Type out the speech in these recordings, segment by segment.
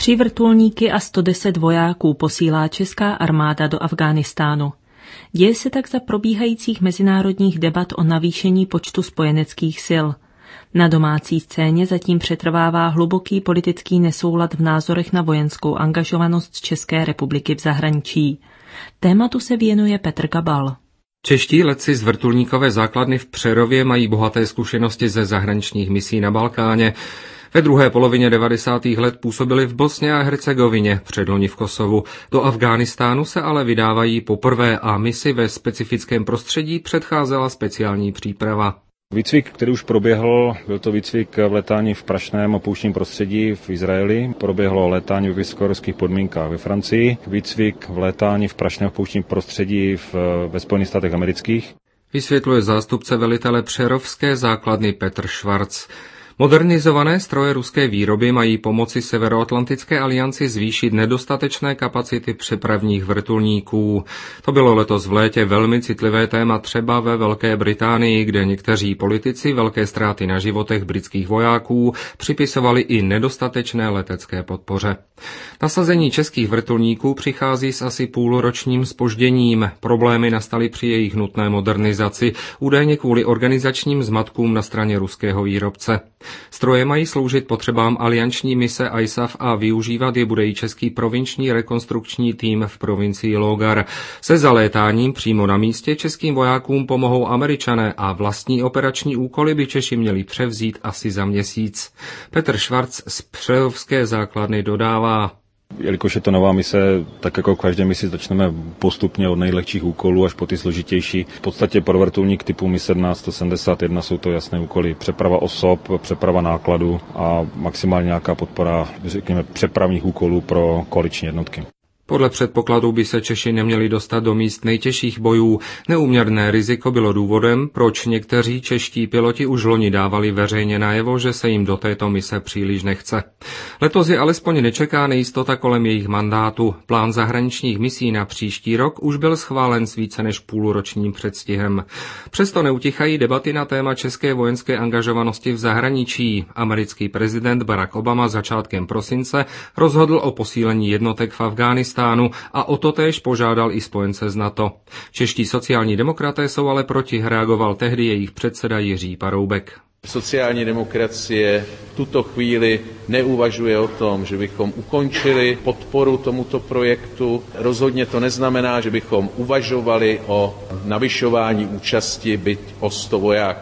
3 vrtulníky a 110 vojáků posílá česká armáda do Afghánistánu. Děje se tak za probíhajících mezinárodních debat o navýšení počtu spojeneckých sil. Na domácí scéně zatím přetrvává hluboký politický nesoulad v názorech na vojenskou angažovanost České republiky v zahraničí. Tématu se věnuje Petr Gabal. Čeští letci z vrtulníkové základny v Přerově mají bohaté zkušenosti ze zahraničních misí na Balkáně. Ve druhé polovině 90. let působili v Bosně a Hercegovině, předloni v Kosovu. Do Afghánistánu se ale vydávají poprvé a misi ve specifickém prostředí předcházela speciální příprava. Výcvik, který už proběhl, byl to výcvik v létání v prašném a pouštním prostředí v Izraeli. Proběhlo létání v vysokohorských podmínkách ve Francii. Výcvik v létání v prašném a pouštním prostředí ve Spojených státech amerických. Vysvětluje zástupce velitele přerovské základny Petr Švarc. Modernizované stroje ruské výroby mají pomoci Severoatlantické alianci zvýšit nedostatečné kapacity přepravních vrtulníků. To bylo letos v létě velmi citlivé téma třeba ve Velké Británii, kde někteří politici velké ztráty na životech britských vojáků připisovali i nedostatečné letecké podpoře. Nasazení českých vrtulníků přichází s asi půlročním zpožděním. Problémy nastaly při jejich nutné modernizaci, údajně kvůli organizačním zmatkům na straně ruského výrobce. Stroje mají sloužit potřebám alianční mise ISAF a využívat je bude i český provinční rekonstrukční tým v provincii Lógar. Se zalétáním přímo na místě českým vojákům pomohou Američané a vlastní operační úkoly by Češi měli převzít asi za měsíc. Petr Švarc z Přerovské základny dodává. Jelikož je to nová mise, tak jako v každé misi začneme postupně od nejlehčích úkolů až po ty složitější. V podstatě pro vrtulník typu Mi-17-171 jsou to jasné úkoly. Přeprava osob, přeprava nákladu a maximálně nějaká podpora, řekněme, přepravních úkolů pro koaliční jednotky. Podle předpokladů by se Češi neměli dostat do míst nejtěžších bojů. Neúměrné riziko bylo důvodem, proč někteří čeští piloti už loni dávali veřejně najevo, že se jim do této mise příliš nechce. Letos je alespoň nečeká nejistota kolem jejich mandátu. Plán zahraničních misí na příští rok už byl schválen s více než půlročním předstihem. Přesto neutichají debaty na téma české vojenské angažovanosti v zahraničí. Americký prezident Barack Obama začátkem prosince rozhodl o posílení jednotek v Afghánistánu a o to též požádal i spojence z NATO. Čeští sociální demokraté jsou ale proti, reagoval tehdy jejich předseda Jiří Paroubek. Sociální demokracie v tuto chvíli neuvažuje o tom, že bychom ukončili podporu tomuto projektu. Rozhodně to neznamená, že bychom uvažovali o navyšování účasti byť o 100 vojáků.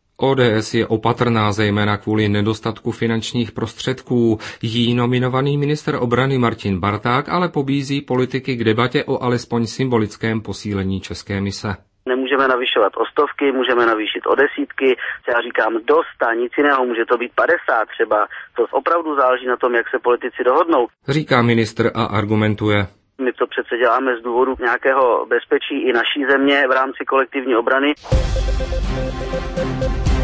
ODS je opatrná zejména kvůli nedostatku finančních prostředků. Jí nominovaný ministr obrany Martin Barták ale pobízí politiky k debatě o alespoň symbolickém posílení české mise. Nemůžeme navyšovat o 100, můžeme navýšit o 10. Já říkám do 100, nic jiného, může to být 50 třeba. To opravdu záleží na tom, jak se politici dohodnou. Říká ministr a argumentuje. My to přece děláme z důvodu nějakého bezpečí i naší země v rámci kolektivní obrany.